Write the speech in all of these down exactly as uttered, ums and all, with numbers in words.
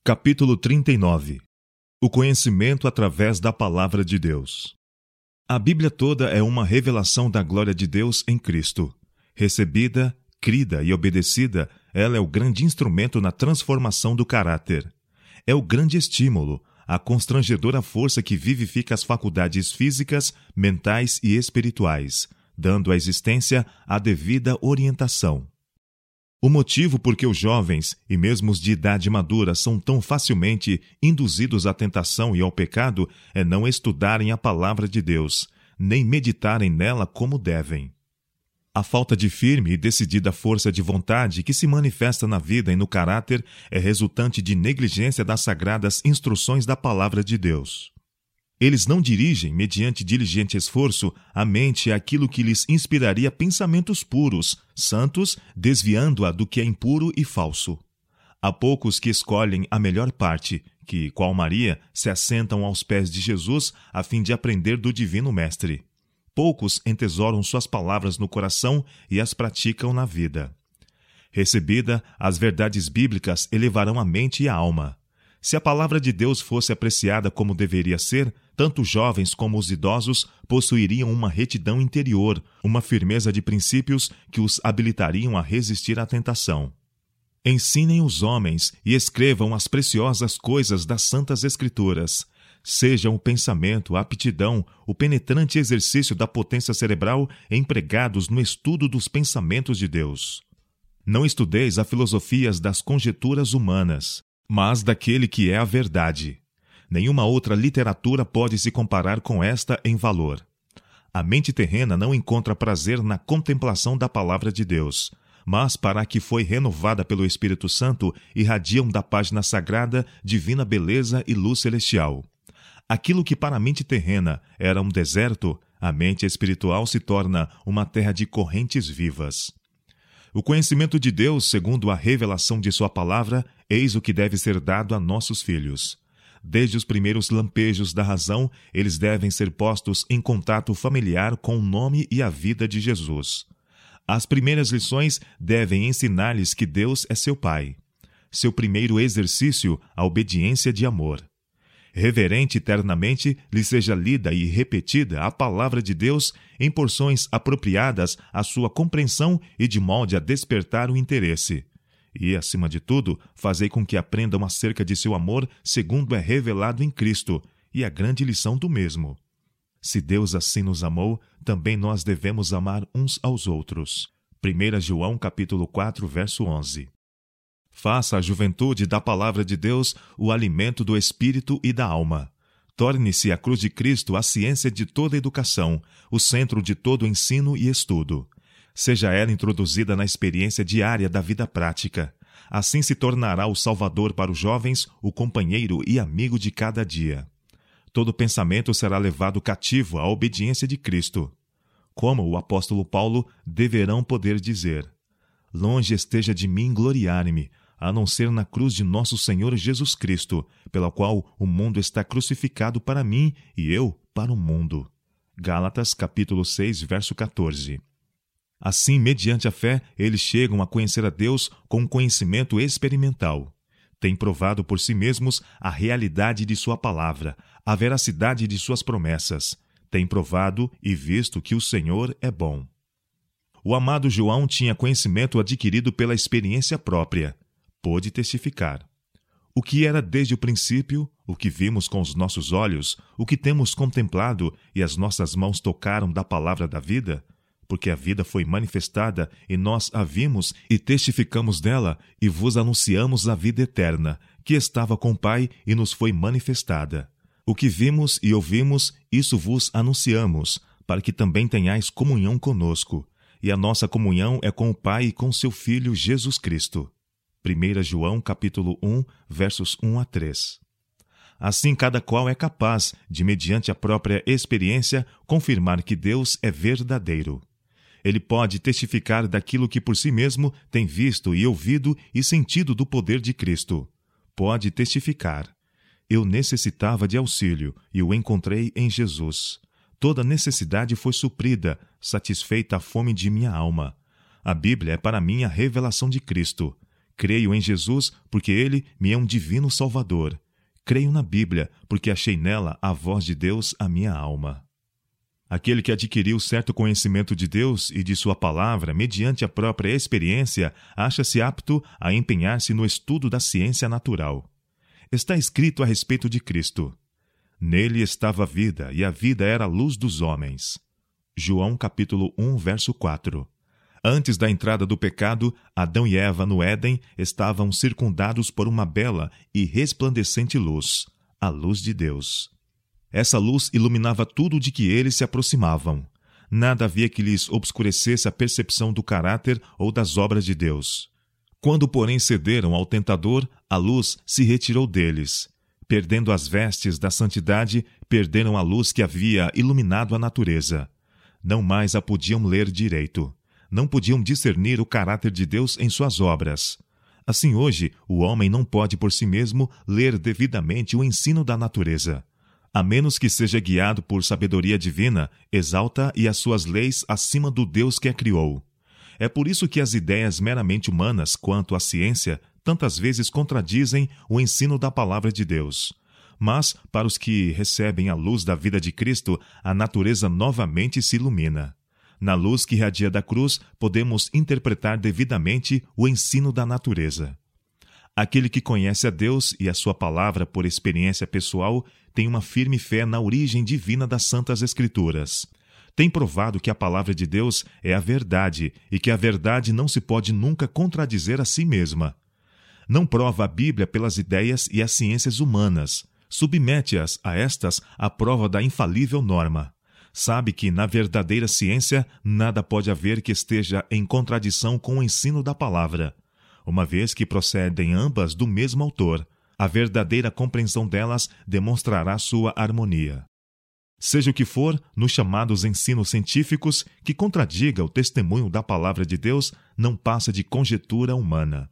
Capítulo trinta e nove. O conhecimento através da Palavra de Deus. A Bíblia toda é uma revelação da glória de Deus em Cristo. Recebida, crida e obedecida, ela é o grande instrumento na transformação do caráter. É o grande estímulo, a constrangedora força que vivifica as faculdades físicas, mentais e espirituais, dando à existência a devida orientação. O motivo por que os jovens, e mesmo os de idade madura, são tão facilmente induzidos à tentação e ao pecado é não estudarem a palavra de Deus, nem meditarem nela como devem. A falta de firme e decidida força de vontade que se manifesta na vida e no caráter é resultante de negligência das sagradas instruções da palavra de Deus. Eles não dirigem, mediante diligente esforço, a mente àquilo que lhes inspiraria pensamentos puros, santos, desviando-a do que é impuro e falso. Há poucos que escolhem a melhor parte, que, qual Maria, se assentam aos pés de Jesus a fim de aprender do Divino Mestre. Poucos entesouram suas palavras no coração e as praticam na vida. Recebida, as verdades bíblicas elevarão a mente e a alma. Se a palavra de Deus fosse apreciada como deveria ser, tanto os jovens como os idosos possuiriam uma retidão interior, uma firmeza de princípios que os habilitariam a resistir à tentação. Ensinem os homens e escrevam as preciosas coisas das Santas Escrituras. Sejam o pensamento, a aptidão, o penetrante exercício da potência cerebral empregados no estudo dos pensamentos de Deus. Não estudeis as filosofias das conjecturas humanas, mas daquele que é a verdade. Nenhuma outra literatura pode se comparar com esta em valor. A mente terrena não encontra prazer na contemplação da palavra de Deus, mas para a que foi renovada pelo Espírito Santo, irradiam da página sagrada divina beleza e luz celestial. Aquilo que para a mente terrena era um deserto, a mente espiritual se torna uma terra de correntes vivas. O conhecimento de Deus, segundo a revelação de sua palavra, eis o que deve ser dado a nossos filhos. Desde os primeiros lampejos da razão, eles devem ser postos em contato familiar com o nome e a vida de Jesus. As primeiras lições devem ensinar-lhes que Deus é seu Pai. Seu primeiro exercício, a obediência de amor. Reverente eternamente lhe seja lida e repetida a palavra de Deus em porções apropriadas à sua compreensão e de molde a despertar o interesse. E, acima de tudo, fazei com que aprendam acerca de seu amor segundo é revelado em Cristo, e a grande lição do mesmo. Se Deus assim nos amou, também nós devemos amar uns aos outros. primeira João capítulo quatro, verso onze. Faça a juventude da palavra de Deus o alimento do espírito e da alma. Torne-se a cruz de Cristo a ciência de toda educação, o centro de todo ensino e estudo. Seja ela introduzida na experiência diária da vida prática. Assim se tornará o Salvador para os jovens, o companheiro e amigo de cada dia. Todo pensamento será levado cativo à obediência de Cristo. Como o apóstolo Paulo, deverão poder dizer: longe esteja de mim gloriar-me, a não ser na cruz de nosso Senhor Jesus Cristo, pela qual o mundo está crucificado para mim e eu para o mundo. Gálatas capítulo seis, verso quatorze. Assim, mediante a fé, eles chegam a conhecer a Deus com um conhecimento experimental. Têm provado por si mesmos a realidade de sua palavra, a veracidade de suas promessas. Têm provado e visto que o Senhor é bom. O amado João tinha conhecimento adquirido pela experiência própria. Pôde testificar. O que era desde o princípio, o que vimos com os nossos olhos, o que temos contemplado e as nossas mãos tocaram da palavra da vida, porque a vida foi manifestada e nós a vimos e testificamos dela e vos anunciamos a vida eterna, que estava com o Pai e nos foi manifestada. O que vimos e ouvimos, isso vos anunciamos, para que também tenhais comunhão conosco. E a nossa comunhão é com o Pai e com seu Filho Jesus Cristo. primeira João capítulo um, versos um a três. Assim cada qual é capaz de, mediante a própria experiência, confirmar que Deus é verdadeiro. Ele pode testificar daquilo que por si mesmo tem visto e ouvido e sentido do poder de Cristo. Pode testificar: eu necessitava de auxílio e o encontrei em Jesus. Toda necessidade foi suprida, satisfeita a fome de minha alma. A Bíblia é para mim a revelação de Cristo. Creio em Jesus, porque ele me é um divino Salvador. Creio na Bíblia, porque achei nela a voz de Deus à minha alma. Aquele que adquiriu certo conhecimento de Deus e de sua palavra mediante a própria experiência acha-se apto a empenhar-se no estudo da ciência natural. Está escrito a respeito de Cristo: nele estava a vida, e a vida era a luz dos homens. João capítulo um, verso quatro. Antes da entrada do pecado, Adão e Eva no Éden estavam circundados por uma bela e resplandecente luz, a luz de Deus. Essa luz iluminava tudo de que eles se aproximavam. Nada havia que lhes obscurecesse a percepção do caráter ou das obras de Deus. Quando, porém, cederam ao tentador, a luz se retirou deles. Perdendo as vestes da santidade, perderam a luz que havia iluminado a natureza. Não mais a podiam ler direito. Não podiam discernir o caráter de Deus em suas obras. Assim, hoje, o homem não pode por si mesmo ler devidamente o ensino da natureza. A menos que seja guiado por sabedoria divina, exalta e as suas leis acima do Deus que a criou. É por isso que as ideias meramente humanas quanto à ciência tantas vezes contradizem o ensino da palavra de Deus. Mas, para os que recebem a luz da vida de Cristo, a natureza novamente se ilumina. Na luz que irradia da cruz, podemos interpretar devidamente o ensino da natureza. Aquele que conhece a Deus e a sua palavra por experiência pessoal tem uma firme fé na origem divina das Santas Escrituras. Tem provado que a palavra de Deus é a verdade e que a verdade não se pode nunca contradizer a si mesma. Não prova a Bíblia pelas ideias e as ciências humanas. Submete-as a estas à prova da infalível norma. Sabe que, na verdadeira ciência, nada pode haver que esteja em contradição com o ensino da palavra. Uma vez que procedem ambas do mesmo autor, a verdadeira compreensão delas demonstrará sua harmonia. Seja o que for, nos chamados ensinos científicos, que contradiga o testemunho da palavra de Deus, não passa de conjetura humana.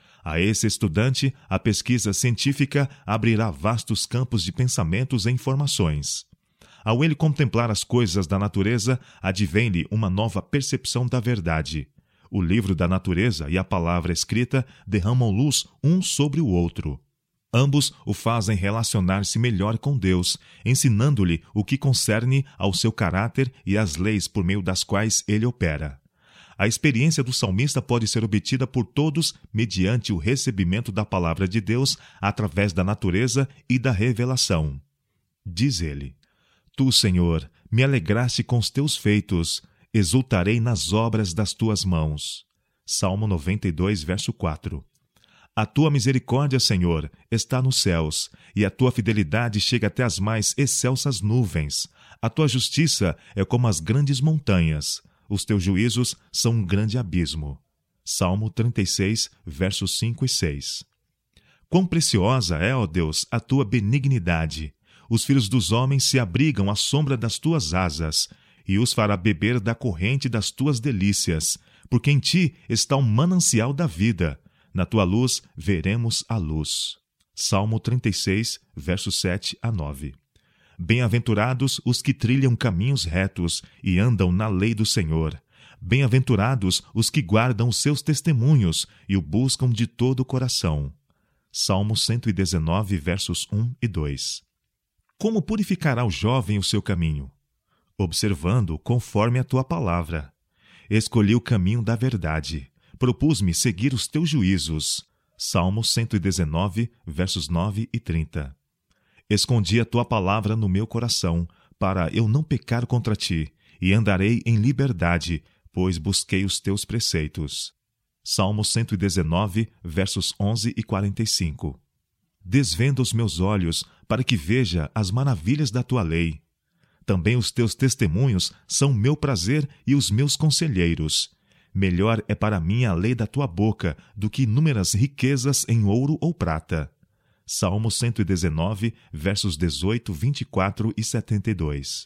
A esse estudante, a pesquisa científica abrirá vastos campos de pensamentos e informações. Ao ele contemplar as coisas da natureza, advém-lhe uma nova percepção da verdade. O livro da natureza e a palavra escrita derramam luz um sobre o outro. Ambos o fazem relacionar-se melhor com Deus, ensinando-lhe o que concerne ao seu caráter e às leis por meio das quais ele opera. A experiência do salmista pode ser obtida por todos mediante o recebimento da palavra de Deus através da natureza e da revelação. Diz ele: Tu, Senhor, me alegraste com os teus feitos, exultarei nas obras das tuas mãos. Salmo noventa e dois, verso quatro. A tua misericórdia, Senhor, está nos céus, e a tua fidelidade chega até as mais excelsas nuvens. A tua justiça é como as grandes montanhas. Os teus juízos são um grande abismo. Salmo trinta e seis, versos cinco e seis. Quão preciosa é, ó Deus, a tua benignidade! Os filhos dos homens se abrigam à sombra das tuas asas, e os fará beber da corrente das tuas delícias, porque em ti está um manancial da vida. Na tua luz veremos a luz. Salmo trinta e seis, versos sete a nove. Bem-aventurados os que trilham caminhos retos e andam na lei do Senhor. Bem-aventurados os que guardam os seus testemunhos e o buscam de todo o coração. Salmo cento e dezenove, versos um e dois. Como purificará o jovem o seu caminho? Observando conforme a tua palavra. Escolhi o caminho da verdade. Propus-me seguir os teus juízos. Salmo cento e dezenove, versos nove e trinta. Escondi a tua palavra no meu coração, para eu não pecar contra ti, e andarei em liberdade, pois busquei os teus preceitos. Salmo cento e dezenove, versos onze e quarenta e cinco. Desvenda os meus olhos, para que veja as maravilhas da tua lei. Também os teus testemunhos são meu prazer e os meus conselheiros. Melhor é para mim a lei da tua boca do que inúmeras riquezas em ouro ou prata. Salmo cento e dezenove, versos dezoito, vinte e quatro e setenta e dois.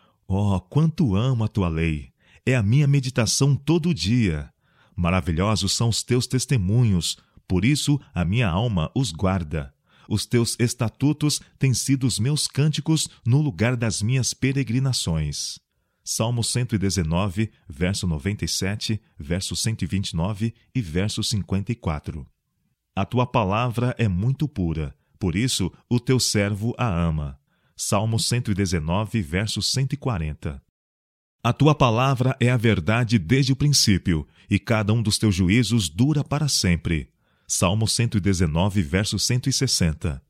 Oh, quanto amo a tua lei! É a minha meditação todo dia. Maravilhosos são os teus testemunhos, por isso a minha alma os guarda. Os teus estatutos têm sido os meus cânticos no lugar das minhas peregrinações. Salmo cento e dezenove, verso noventa e sete, verso cento e vinte e nove e verso cinquenta e quatro. A tua palavra é muito pura, por isso o teu servo a ama. Salmo cento e dezenove, verso cento e quarenta. A tua palavra é a verdade desde o princípio, e cada um dos teus juízos dura para sempre. Salmo cento e dezenove, verso cento e sessenta.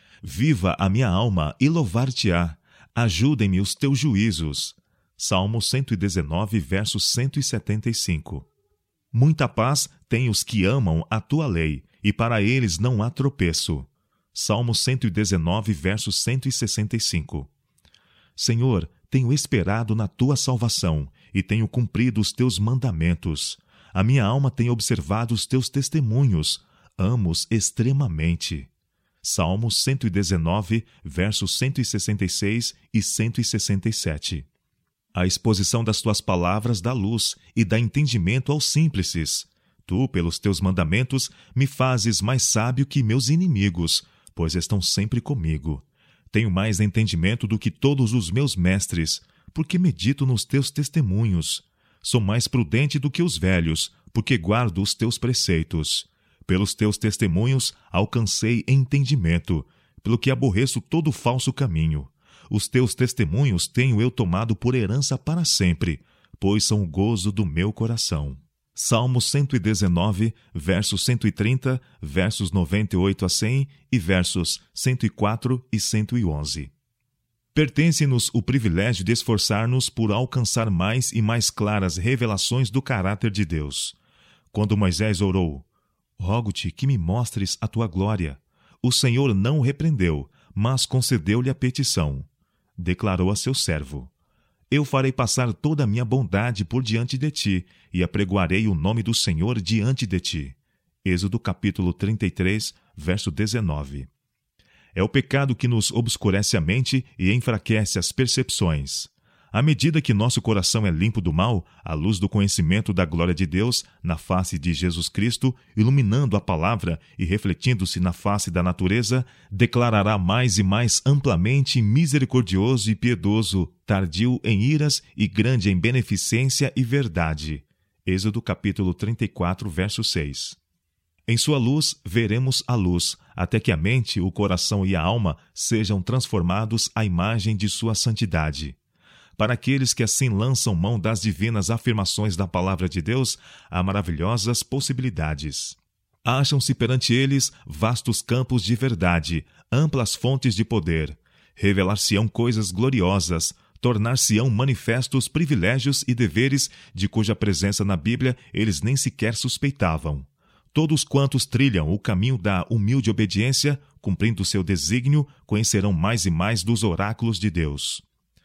Viva a minha alma e louvar-te-á. Ajudem-me os teus juízos. Salmo cento e dezenove, verso cento e setenta e cinco. Muita paz têm os que amam a tua lei, e para eles não há tropeço. Salmo cento e dezenove, verso cento e sessenta e cinco. Senhor, tenho esperado na tua salvação, e tenho cumprido os teus mandamentos. A minha alma tem observado os teus testemunhos, amo-os extremamente. Salmo cento e dezenove, versos cento e sessenta e seis e cento e sessenta e sete. A exposição das tuas palavras dá luz e dá entendimento aos simples. Tu, pelos teus mandamentos, me fazes mais sábio que meus inimigos, pois estão sempre comigo. Tenho mais entendimento do que todos os meus mestres, porque medito nos teus testemunhos. Sou mais prudente do que os velhos, porque guardo os teus preceitos. Pelos teus testemunhos alcancei entendimento, pelo que aborreço todo falso caminho. Os teus testemunhos tenho eu tomado por herança para sempre, pois são o gozo do meu coração. Salmo cento e dezenove, versos cento e trinta, versos noventa e oito a cem e versos cento e quatro e cento e onze. Pertence-nos o privilégio de esforçar-nos por alcançar mais e mais claras revelações do caráter de Deus. Quando Moisés orou, rogo-te que me mostres a tua glória, o Senhor não o repreendeu, mas concedeu-lhe a petição. Declarou a seu servo: Eu farei passar toda a minha bondade por diante de ti, e apregoarei o nome do Senhor diante de ti. Êxodo capítulo trinta e três, verso dezenove. É o pecado que nos obscurece a mente e enfraquece as percepções. À medida que nosso coração é limpo do mal, a luz do conhecimento da glória de Deus, na face de Jesus Cristo, iluminando a palavra e refletindo-se na face da natureza, declarará mais e mais amplamente misericordioso e piedoso, tardio em iras e grande em beneficência e verdade. Êxodo capítulo trinta e quatro, verso seis. Em sua luz veremos a luz, até que a mente, o coração e a alma sejam transformados à imagem de sua santidade. Para aqueles que assim lançam mão das divinas afirmações da palavra de Deus, há maravilhosas possibilidades. Acham-se perante eles vastos campos de verdade, amplas fontes de poder. Revelar-se-ão coisas gloriosas, tornar-se-ão manifestos privilégios e deveres de cuja presença na Bíblia eles nem sequer suspeitavam. Todos quantos trilham o caminho da humilde obediência, cumprindo seu desígnio, conhecerão mais e mais dos oráculos de Deus.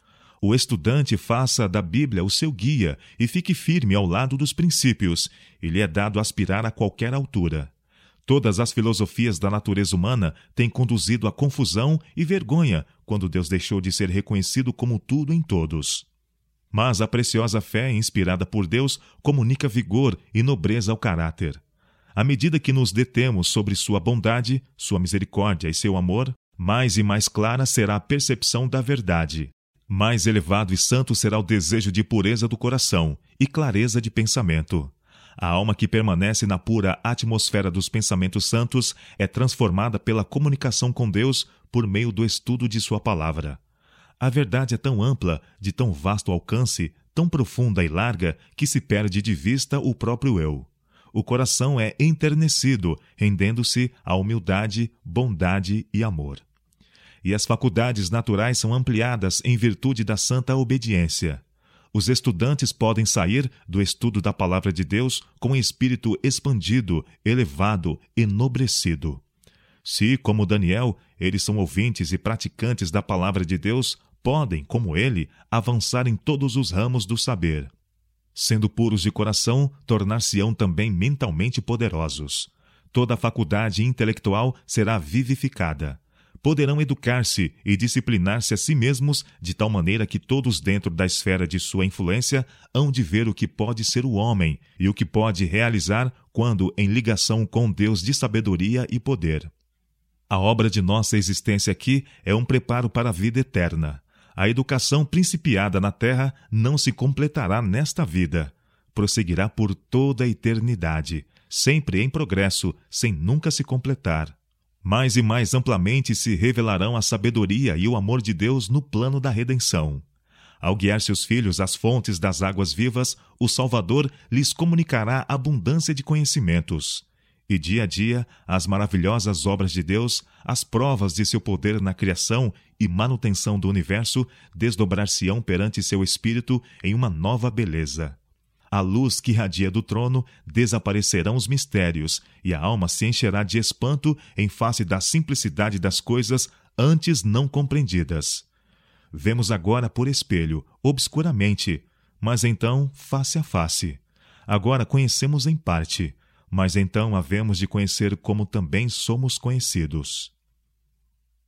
O estudante faça da Bíblia o seu guia e fique firme ao lado dos princípios, e lhe é dado aspirar a qualquer altura. Todas as filosofias da natureza humana têm conduzido à confusão e vergonha quando Deus deixou de ser reconhecido como tudo em todos. Mas a preciosa fé inspirada por Deus comunica vigor e nobreza ao caráter. À medida que nos detemos sobre sua bondade, sua misericórdia e seu amor, mais e mais clara será a percepção da verdade. Mais elevado e santo será o desejo de pureza do coração e clareza de pensamento. A alma que permanece na pura atmosfera dos pensamentos santos é transformada pela comunicação com Deus por meio do estudo de sua palavra. A verdade é tão ampla, de tão vasto alcance, tão profunda e larga, que se perde de vista o próprio eu. O coração é enternecido, rendendo-se à humildade, bondade e amor. E as faculdades naturais são ampliadas em virtude da santa obediência. Os estudantes podem sair do estudo da palavra de Deus com um espírito expandido, elevado, enobrecido. Se, como Daniel, eles são ouvintes e praticantes da palavra de Deus, podem, como ele, avançar em todos os ramos do saber. Sendo puros de coração, tornar-se-ão também mentalmente poderosos. Toda a faculdade intelectual será vivificada. Poderão educar-se e disciplinar-se a si mesmos de tal maneira que todos dentro da esfera de sua influência hão de ver o que pode ser o homem e o que pode realizar quando em ligação com Deus de sabedoria e poder. A obra de nossa existência aqui é um preparo para a vida eterna. A educação principiada na terra não se completará nesta vida. Prosseguirá por toda a eternidade, sempre em progresso, sem nunca se completar. Mais e mais amplamente se revelarão a sabedoria e o amor de Deus no plano da redenção. Ao guiar seus filhos às fontes das águas vivas, o Salvador lhes comunicará abundância de conhecimentos. E dia a dia, as maravilhosas obras de Deus, as provas de seu poder na criação e manutenção do universo, desdobrar-se-ão perante seu espírito em uma nova beleza. À luz que radia do trono, desaparecerão os mistérios, e a alma se encherá de espanto em face da simplicidade das coisas antes não compreendidas. Vemos agora por espelho, obscuramente, mas então face a face. Agora conhecemos em parte, mas então havemos de conhecer como também somos conhecidos.